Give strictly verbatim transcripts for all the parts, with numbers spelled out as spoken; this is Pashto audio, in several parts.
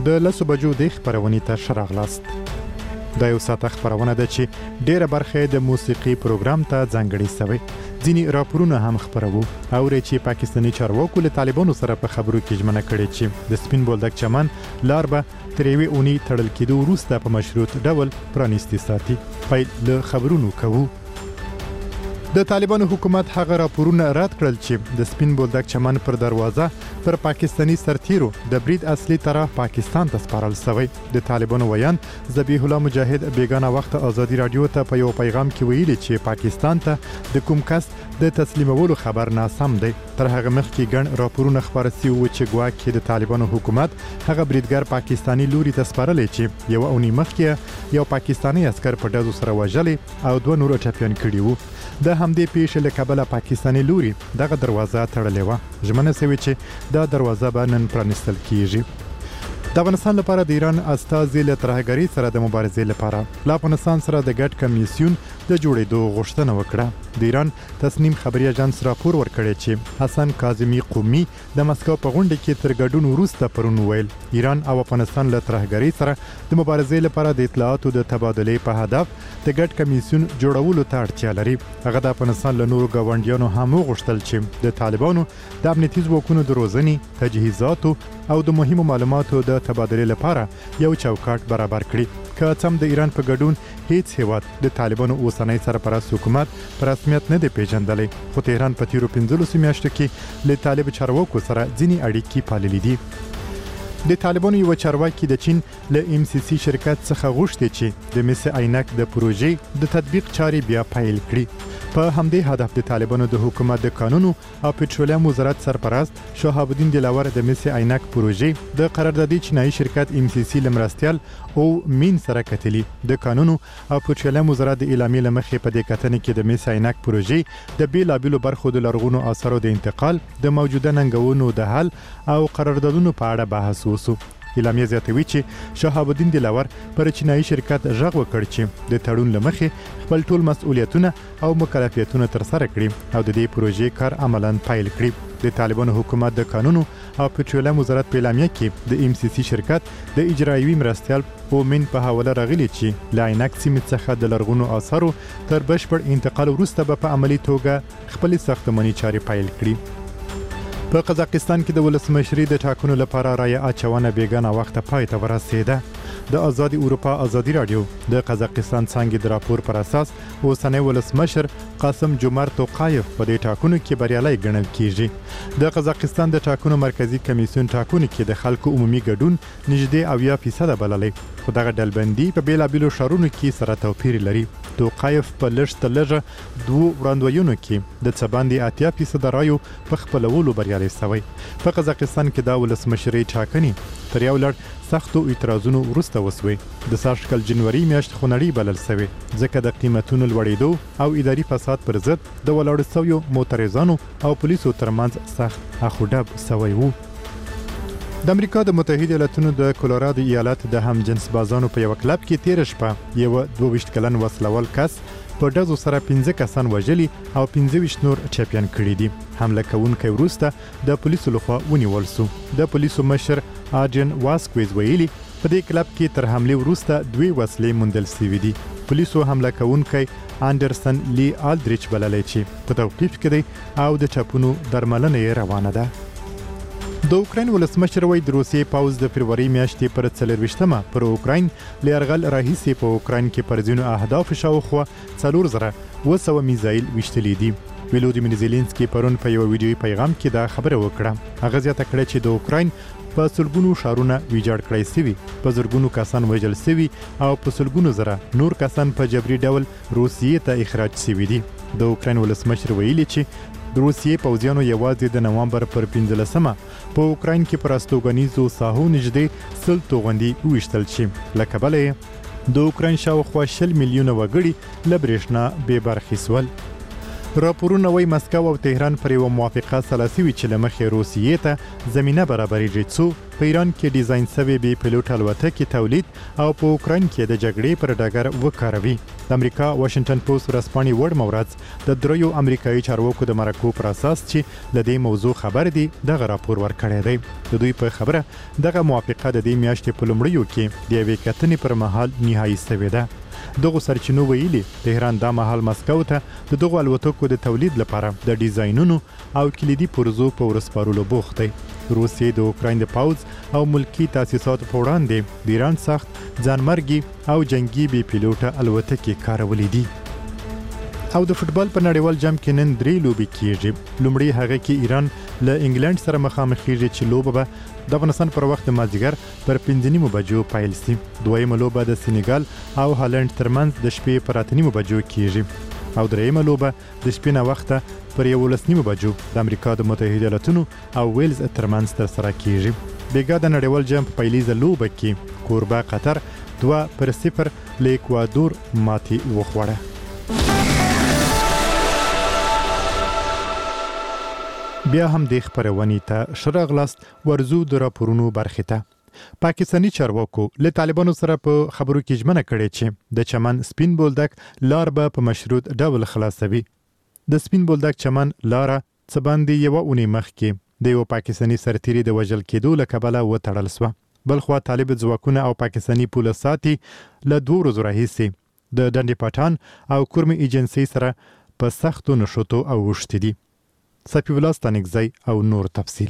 د لسو بجو د خبرونې ته ښه راغلاست. دا یو ساعته خبرونه ده چې ډېره برخه د موسیقي پروګرام ته ځانګړې شوې. ځینې راپورونه هم خبرو اوري چې پاکستاني چارواکو له طالبانو سره په خبرو کې ژمنه کړې چې د سپین بولدک چمن لار به تر یوې اونۍ تړل کېدو وروسته په مشروط ډول پرانیستي ساتي. پیل له خبرونو کوو. د طالبانو حکومت هغه راپورونه رد کړل چې د سپین بولدک چمن پر دروازه پر پاکستاني سرتیرو د برید اصلي طرف پاکستان ته سپارل شوی. د طالبانو ویان ذبیح الله مجاهد بیگانه وخت ازادي رادیو ته په یو پیغام کې ویلي چې پاکستان ته د کوم کس د تسلیمولو خبر ناسم دی. تر هغه مخکې ګڼ راپورونه خبر شوي وو چې ګواکې د طالبانو حکومت هغه بریدګر پاکستاني لوري ته سپارلی چې یو اونۍ مخکې یو پاکستاني عسکر په ډزو سره وژلی او دوه نور ټپیان کړي وو. د همدې پیښې له کبله پاکستاني لوري دغه دروازه تړلې وه. ژمنه شوې چې دا دروازه به نن پرانیستل کیږي. د افغانستان لپاره د ایران استازي له ترهګرۍ سره د مبارزې لپاره له افغانستان سره د ګډ کمیسیون د جوړېدو غوښتنه وکړه. د ایران تصنیم خبري اژانس راپور ورکړی چې حسن کاظمي قومي د مسکو په غونډه کې تر ګډون وروسته پرون ویل ایران او افغانستان له ترهګرۍ سره د مبارزې لپاره د اطلاعاتو د تبادلې په هدف د ګډ کمیسیون جوړولو ته اړتیا لري. هغه د افغانستان له نورو ګاونډیانو هم وغوښتل چې د طالبانو د امنیتي ځواکونو د روزنې، تجهیزاتو او د مهمو معلوماتو د تبادلې لپاره یو چوکاټ برابر کړي. که څم د ایران په ګډون هیڅ هیواد د طالبانو اوسنۍ سرپرست حکومت پر رسمیت نه دی پیژندلی، خو تهران په تیرو پنځلسو میاشتو کې له طالب چارواکو سره ځینې اړیکې پاللې دي. د طالبانو یو چارواکي د چین له ام سی سی شرکت څخه غوښتي چې د مس عینک د پروژې د تطبیق چارې بیا پیل کړي. په همدې هدف د طالبانو د حکومت د قانونو او پټرولیم وزارت سرپرست شهاب الدین دلاور د مس عینک پروژې د قراردادي چینایي شرکت ام سی سی لمرستیال او مین سره کتلی. د قانونو او پټرولیم وزارت د اعلامیې لمخې په دې کتنې کې د مس عینک پروژې د بیلابیلو برخو د لرغونو آثارو د انتقال، د موجوده ننګونو د حل او قراردادونو په اړه بحث وسو. اعلامیه زیاتوي چې شهاب الدین دلاور پر چینایي شرکت غږ وکړ چې د تړون لمخې خپل ټول مسؤلیتونه او مکلفیتونه ترسره کړي او د دې پروژې کار عملاً پیل کړي. د طالبانو حکومت د قانونو او پټرولیم وزارت په اعلامیه کې د ام سی سی شرکت د اجرایوي مرستیال اومن په حواله راغلي چې له عینک سیمې څخه د لرغونو آثارو تر بشپړ انتقال وروسته به په عملي توګه خپل ساختماني چارې پیل کړي. په قزاقستان کې د ولسمشرۍ د ټاکنو لپاره رایه اچونه بیګانه وخت پای ته ورسېده. د آزادي اروپا ازادي رادیو د قزاقستان څنګه د راپور پر اساس اوسنی ولسمشر قاسم جومارت توقایف په دې ټاکنو کې بریالي ګڼل کیږي. د قزاقستان د ټاکنو مرکزی کمیسیون ټاکنو کې د خلکو عمومي ګډون نږدې اویا فیصد بللی، خو دغه ډلبندي په بیلابیلو ښارونو کې سره توپیر لري. توقایف په لږ تر لږه دوو وړاندوینو کې د څه باندې اتیا فیصد رایو په خپلولو بریالی شوی. په قزاقستان کې د ولسمشرۍ ټاکنې تر یو لړ سختو اعتراضونو وروسته وسوي. د سږکال جنوري میاشت خونړۍ بلل شوې ځکه د قیمتونو لوړېدو او اداري فساد پر ضد د ولاړو شویو معترضانو او پولیسو ترمنځ سخت اخوډب شوی وو. د امریکا د متحده ایالاتونو د کولورادو ایالت د هم جنس بازانو په یو کلب کې تیر شپه یو دوه ویشت کلن وسلوال کس په ډزو سره پنځه کسان وژلي او پنځه ویشت نور ټپیان کړي دي. حمله کوونکی وروسته د پولیسو لخوا ونیول شو. د پولیسو مشر آرجن واسکویز ویلي په دې کلب کې تر حملې وروسته دوی وسلې موندل شوې دي. پولیسو حمله کوونکی انډرسن لی آلدریچ بللی چې په توقیف کې دی او د ټپونو درملنه یې روانه ده. د اوکراین ولسمشر وایي د روسیې پوځ د فبروري میاشتې پر څلرویشتمه پر اوکراین له یرغل راهیسې په اوکراین کې پر ځینو اهدافو شاوخوا څلور زره اوه سوه میزایل ویشتلي دي. ولودیمیر زیلینسکي پرون په یو ویډیوي پیغام کې دا خبره وکړه. هغه زیاته کړه چې د اوکراین په سلګونو ښارونه ویجاړ کړای شوي، په زرګونو کسان وژل شوي او په سلګونو زره نور کسان په جبري ډول روسیې ته اخراج شوي دي. د اوکراین ولسمشر ویلي چې د روسیې پوځیانو یوازې د نوامبر پر پنځلسمه په اوکراین کې پر استوګنیزو ساحو نږدې سل توغندي وویشتل چې له کبله یې د اوکراین شاوخوا شل میلیونه وګړي له برېښنا بې برخې سول. راپورونه وايي مسکو او تهران پر یو موافقه سلاسي وي چې لمخې روسیې ته زمينه برابرېږي څو په ایران کې ډیزاین شوی بي پيلوټ الوتکې تولید او په اوکرين کې د جګړې پر ډګر وکاروي. د امریکا واشنگټن پوسټ ورځپاڼې وړ مورز د دریو امریکایي چارواکو د مرکو پر اساس چې لدې موضوع خبر دي دغه راپور ورکړی دی. د دوی په خبره دغه موافقه د دې میاشتې په لومړیو کې د یوې کتنې پر مهال نهایي شوې ده. دغه سرچینو ویلي تهران د مهال مسکو ته د دغه الوتکو د تولید لپاره د ډیزاینونو او کلیدي پروژو په ورسپارلو بوخت دی. روسیې د اوکراین د پاوز او ملکی تاسیساتو په وړاندې د ایران سخت ځانمرګي او جنگي بي پيلوټه الوتکې کارولې دي. او د فوتبال په نړیوال جام کې نن درې لوبې کیږي. لومړی هغه کې ایران له انګلند سره مخامخ کیږي چې لوبه به د افغانستان پر وخت مازیګر پر پنځه نیمو بجو پیل شي. دویمه لوبه د سېنیګال او هالند ترمنځ د شپې پر اته نیمو بجو کیږي او دریمه لوبه د شپې نه وخته پر یولس نیمو بجو د امریکا د متحده ایالاتونو او ویلز ترمنځ ترسره کیږي. بیګا د نړیوال جام په پیلیزه لوبه کې کوربه قطر دوه پر صفر له اکوادور ماتي وخوړه. بیا هم د خبرونې ته شرغلاست ورزو د راپورونو برخه ته. پاکستانی چارواکو له طالبانو سره په خبرو کې ژمنه کړې چې د چمن سپین بولدک لار به په مشروط ډول خلاصوي. د سپین بولدک چمن لار څه باندې یو اونۍ مخکې د یو پاکستانی سرتیري د وژل کېدو له کبله وتړل شو. بلخوا طالب ځواکونه او پاکستانی پولیساتي له دوه ورځې راهیسې د ډنډې پټان او کورمي ایجنسی سره په سختو نشوتو او وشت دي. صفی الله ستانکزی او نور تفصیل.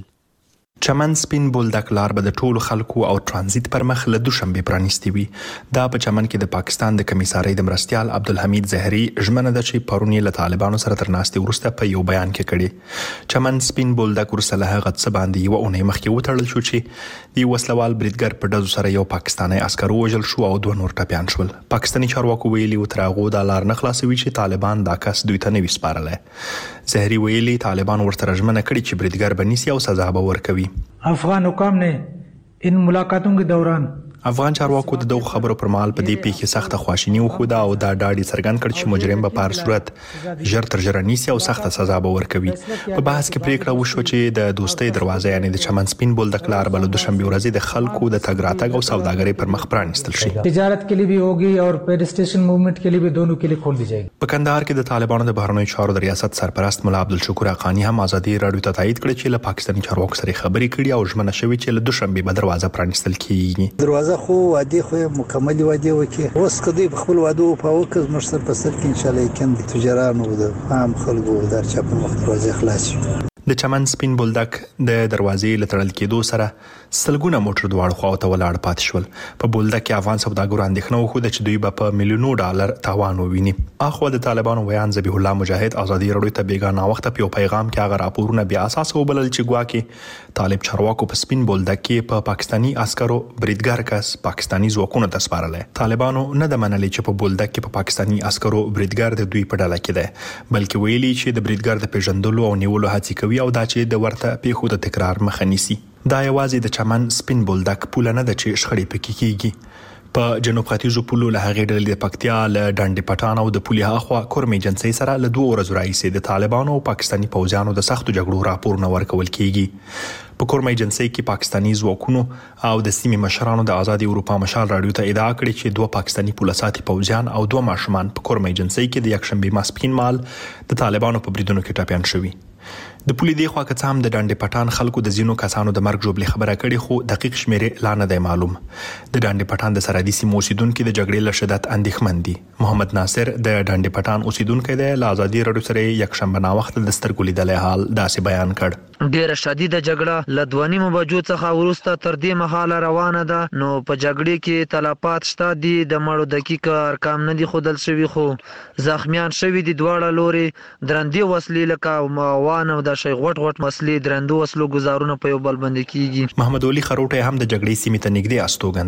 چمن سپین بولدک لار به د ټولو خلکو او ترانزیت پر مخ له دوشنبه پرانیستی وي. دا په چمن کې د پاکستان د کمیسارۍ د مرستيال عبدالحمید زهري ژمنه ده چې پرونی له طالبانو سره تر ناستې ورسته په یو بیان کې کړي. چمن سپین بولدک ورسله هغه څه باندې یو اونۍ مخکې وتړل شو چې د وسلوال بریدګر په ډزو سره یو پاکستانی عسکر وژل شو او دوه نور ټپيان شول. پاکستانی چارواکو ویلي و ترغو د لار نه خلاصوي چې طالبان دا کس دوی ته نه وسپارله. زهري ویلي طالبان ورته ژمنه کړې چې بریدګر بنسي او سزا به ورکوي. افغان حکام نے ان ملاقاتوں کے دوران افغان چارواکو د دغه خبرو پر مهال په دې پیښه سخته خواشینی وخوده او دا ډاډي څرګند کړ چې مجرم به په هر صورت ژر تر ژره نیسي او سخته سزا به ورکوي. په بحث کې پریکړه وشوه چې د دوستۍ دروازه یعنی د چمن سپین بولدک لار بل دوشنبه ورځ د خلکو د تګ راتګ او سوداګرۍ پر مخ پرانیستل شي. تجارت کے لیے بھی ہوگی اور پیڈسٹریشن موومنٹ کے لیے بھی دونوں کے لیے کھول دی جائے گی. په کندهار کې د طالبانو د بهرنیو چارو د ریاست سرپرست مولا عبدالشکور حقانی هم ازادي رادیو ته تایید کړ چې له پاکستاني چارواکو سره خبرې کړي او ژمنه شوې چې له دوشنبه به دروازه پرانیستل کیږي. دروازه خو وادي خو مکمل وادي وکي اوس کدی خپل وادو په وکز مشتر په سر کې ان شاء الله کېند تجارانو د عام خلکو در چا په وخت راځي خلاص شي. د چمن سپین بولدک د دروازې لتړل کېدو سره سلګونه موټر دواړو خواو ته ولاړ پات شول. په بولدک کې افغان سوداګرو اندېښنه وکړه چې دوی به په میلیونو ډالر تاوان وویني. اخو د طالبانو ویان ذبیح الله مجاهد ازادي رادیو ته بیګانه وخت په پیغام کې هغه راپورونه بیا اساس وبلل چې ګواکې طالب چارواکو په سپین بولدک کې په پاکستانی عسکرو بریدګر کس پاکستانی ځواکونو ته سپارل. طالبانو نه د منلي چې په بولدک کې په پاکستانی عسکرو بریدګر د دوی په ډله کې ده بلکې ویلي چې د بریدګر د پیژندلو او نیولو هڅې کوي او دا چې د ورته پیښو د تکرار مخه نیسي. دا یوازې د چمن سپین بولدک پوله نه ده چې شخړې پکې کیږي. په جنوب ختیځو پولو له هغې ډلې د پکتیا له ډنډې پټان او د پولي هاخوا کورمي جنسي سره له دوه ورځو راهیسې د طالبانو او پاکستاني پوځیانو د سختو جګړو راپورونه ورکول کیږي. په کورمي جنسي کې پاکستاني ځواکونو او د سیمې مشرانو د آزادي اروپا مشال رادیو ته ادعا کړې چې دوه پاکستاني پولیساتي پوځیان او دوه ماشومان په کورمي جنسي کې د یکشنبه ماسپښین مال د طالبانو په بریدونو کې ټپيان شوي. د پولی دی خوا که هم د ډنډې پټان خلکو د زینو کسانو د مرګ جوړې خبره کړي خو دقیق شمیرې لا نه دی معلوم. د ډنډې پټان د سرحدي سیمو اوسیدونکو د جګړې له شدت اندېښمن دي. محمد ناصر د ډنډې پټان اوسیدونکی دی. له آزادي رادیو سره یکشنبه ناوخته د سترګو لیدلی حال داسې بیان کړ. ډیره شدیده جګړه له دوه نیمو بجو څخه وروسته تر دې مهاله روانه ده. نو په جګړې کې تلفات شته دي. د مړو دقیق ارقام نه دي ښودل شوي خو زخمیان شوي دي. دواړه لوري درندې وسلې لکه اوان او د شي غټ غټ مسلې درندو وسلو گزارونه په یو بل باندې کیږي. محمد علي خروټه هم د جګړې سیمې ته نږدې استوګن دی.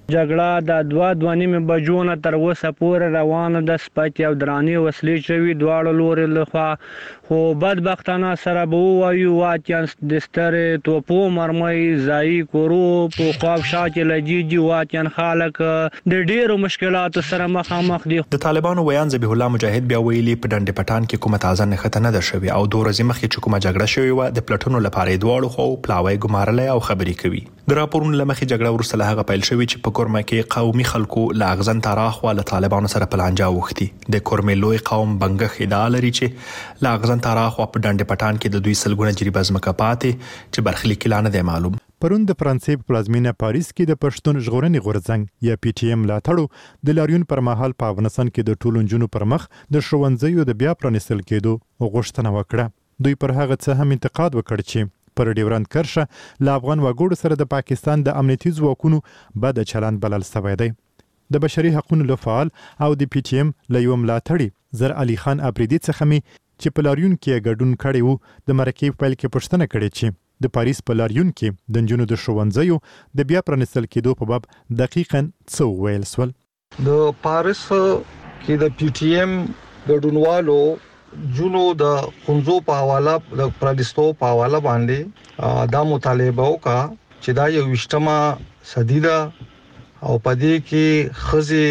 جګړه د دوه دوه نیمې بجو نه تر اوسه پورې روانه ده. سپکې او درانې وسلې شوي دواړو لوري لخوا، خو بدبختانه سره به ووایو واقعا د سترې توپو مرمۍ ځایي کورو په خواوشا کې لګېږي. واقعا خلک د ډېرو مشکلاتو سره مخامخ دي. د طالبانو ویان ذبیح الله مجاهد بیا ویلي په ډنډ پټان کې کومه تازه نښته نه ده شوې او دوه ورځې مخکې چې کومه جګړه شوې وه د پلټونو لپاره دواړو خو پلاوی ګمارلی او خبرې کوي. د راپورونو له مخې جګړه وروسته له هغه پیل شوې چې په کورمه کې قومي خلکو له اغزن تاراخوا له طالبانو سره په لانجه اوښتي. د کورمې لوی قوم بنګښ ادعا لري چې له اغزن تاراخوا په ډنډ پټان کې د دوی سلګونه جریبه ځمکه پاتې چې برخلیک لا نه دی معلوم. پرون د فرانسې په پلازمینه پاریس کې د پښتون ژغورنې غورځنګ یا پی ټی ایم ملاتړو د لاریون پر مهال په افغانستان کې د ټولو نجونو پر مخ د ښوونځیو د بیا پرانیستل کېدو غوښتنه وکړه. دوی پر هغه څه هم انتقاد وکړ چې پر ډیورند کرښه له افغان وګړو سره د پاکستان د امنیتي ځواکونو بد چلند بلل شوی دی. د بشري حقوقو له فعال او د پی ټی ایم له یو ملاتړي زر علي خان ابریدي څخه می چې په لاریون کې ګډون کړی وو د مرکې په پیل کې پوښتنه کړې چې د پاریس په لاریون کې د نجونو د ښوونځیو د بیا پرانیستل کېدو په باب دقیقاً څه وویل سول. د پاریس کې د پی ټی ایم ګډونوالو جنو د خنزو په حواله د پرانیستو په حواله باندې دا مطالبه وکړه چې دا یو وشتمه صدی ده او پدې کې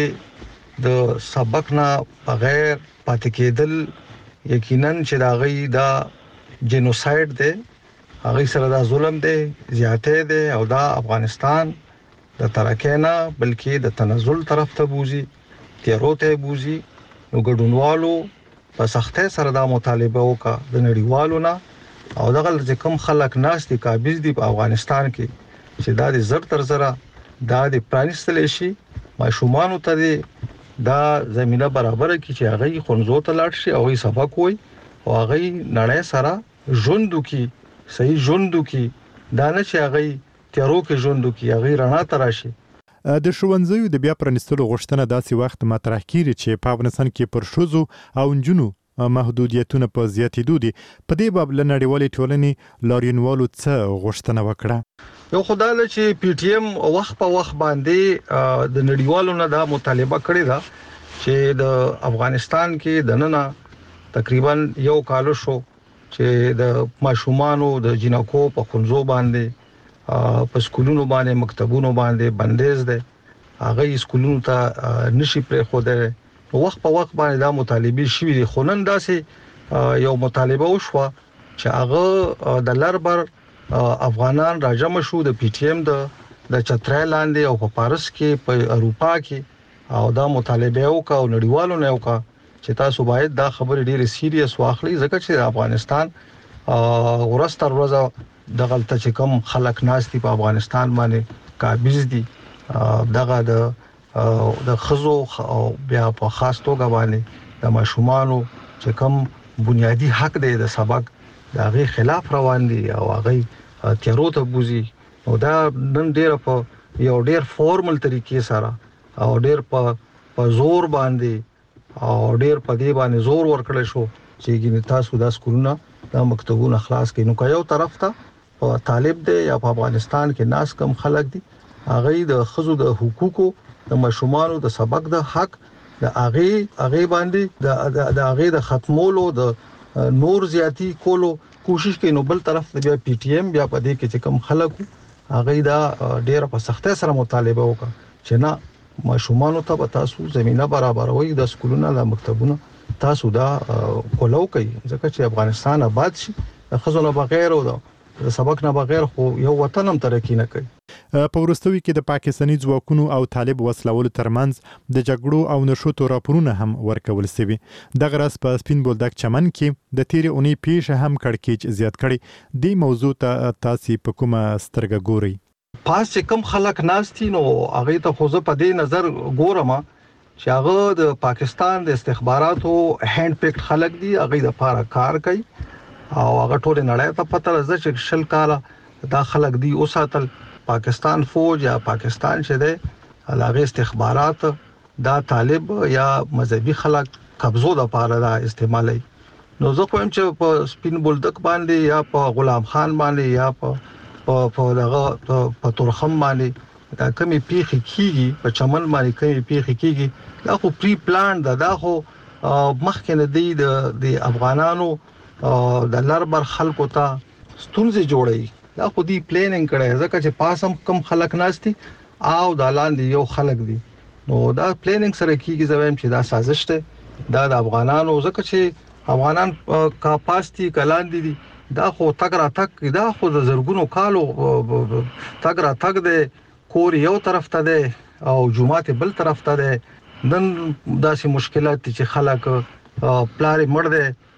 خزي د سبق نه بغیر پاتې کېدل یقینا چې دا غي دا جنوساید دی، هغه سره دا ظلم دی، زیاته دی او دا افغانستان د ترکینا بلکې د تنزل طرف ته بوزي، تیرو ته بوزي. نو ګډونوالو په سختۍ سره دا مطالبه وکړه د نړیوالو نه او دغه چې کوم خلک ناس دي قابض دي په افغانستان کې چې دا د زر تر زره دا د پرانیستل شي ماشومان ته دا زمينه برابر کی چې هغه خنزو ته لاړ شي او سبق وي او هغه نړۍ سره ژوندو کی صحیح ژوندو کی دا نه چې هغه تیرو کې ژوندو کی هغه رڼا تراشي. د ښوونځیو د بیا پرانیستلو غوښتنه داسې وخت مطرح کیږي چې په افغانستان کې پر ښځو او نجونو محدودیتونه په زیاتېدو دي. په دې باب له نړیوالې ټولنې لاریونوالو څه غوښتنه وکړه؟ یو خدای له چې پی ټی ایم وخت په وخت باندې د نړیوالو نه دا مطالبه کړې ده چې د افغانستان کې د نن تقریبا یو کال شو چې د ماشومانو د جنکو په خنزو باندې په سکولونو باندې مکتبونو باندې بندیز ده، هغه سکولونو ته نشي پرې خو ده. وخت په وخت باندې دا مطالبه شوې دي، خو نن داسې یو مطالبه وشوه چې هغه د لربر افغانان راجم شو د پی ټی ایم د د چترای لاندې او په پاریس کې په اروپا کې او دا مطالبه وکړه او نړیوالو نه وکړه چې تاسو باید دا خبره ډیره سیریس واخلئ ځکه چې افغانستان ورستر ورځ د غلطه چې کوم خلک ناشتي په افغانستان باندې قابض دي دغه د د خزو او بیا په خاص توګه باندې د ماشومانو چې کوم بنیادی حق دی د سبق دا غي خلاف روان دي او هغه تیرو ته بوزي. او دا نن ډیر په یو ډیر فارمل طریقې سره او ډیر په په زور باندې او ډیر په دې باندې زور ورکړل شو چې ګینه تاسو دا سکولونه دا مکتبونه خلاص کړي. نو یو طرف ته په طالب دی یا په افغانستان کې ناس کم خلک دي هغه د خزو د حقوقو د مشرومانو د سبق د حق د هغه هغه باندې د د هغه د ختمولو د نور زیاتی کولو کوشش کوي. نو بل طرف ته بیا پی ټی ایم بیا په دې کې چې کم خلکو هغه دا ډیر په سختۍ سره مطالبه وکړه چې نه ماشومانو ته به تاسو زمينه برابروي د سکولونو د مکتبونو تاسو دا کولو کوي ځکه چې افغانستان آباد شي خزونه بغیر او د سبق نه بغیر خو یو وطن هم ترقی نه کوي. په وروستوي کې د پاکستاني ځواکونو او طالب وسلوالو ترمنځ د جګړو او نشوتو راپورونه هم ورکول شوي. دغه راز په سپین بولدک چمن کې د تیرې اونۍ پیښه هم کړکېچ زیات کړي. دې موضوع ته تاسو په کومه سترګه ګورئ؟ پاس چې کم خلک ناشتي نو هغه ته خو زه په دې نظر ګورم چې هغه د پاکستان د استخباراتو هند پکټ خلک دي، هغه د لپاره کار کوي او هغه ټول نړۍ ته پته راځي چې شل کاله دا خلک دي اوساتل پاکستان فوج یا پاکستان چې ده هغه استخبارات دا طالب یا مذهبي خلک قبضو د لپاره دا استعمالي. نو زه کوم چې په سپین بولدک باندې یا په غلام خان باندې یا په په دغه په تورخم باندې دا کمی پیخي کیږي په چمن باندې کمی پیخي کیږي دا خو پری پلان دا دا خو مخکې نه دی د افغانانو د لربر خلکو ته ستونزې جوړي دا خو دی پلانینګ کړي ځکه چې پاسم کم خلک ناشتي او د لاندې یو خلک دي نو دا پلانینګ سره کیږي زویم چې دا سازش ده دا د افغانانو ځکه چې افغانان کاپاسټي کلاندې دي دا خو تګ را تک دا خو د زرګونو کالو تګ را تک ده کور یو طرف ته ده او جمعه بل طرف ته ده نن داسې مشکلات چې خلک پلار مړ ده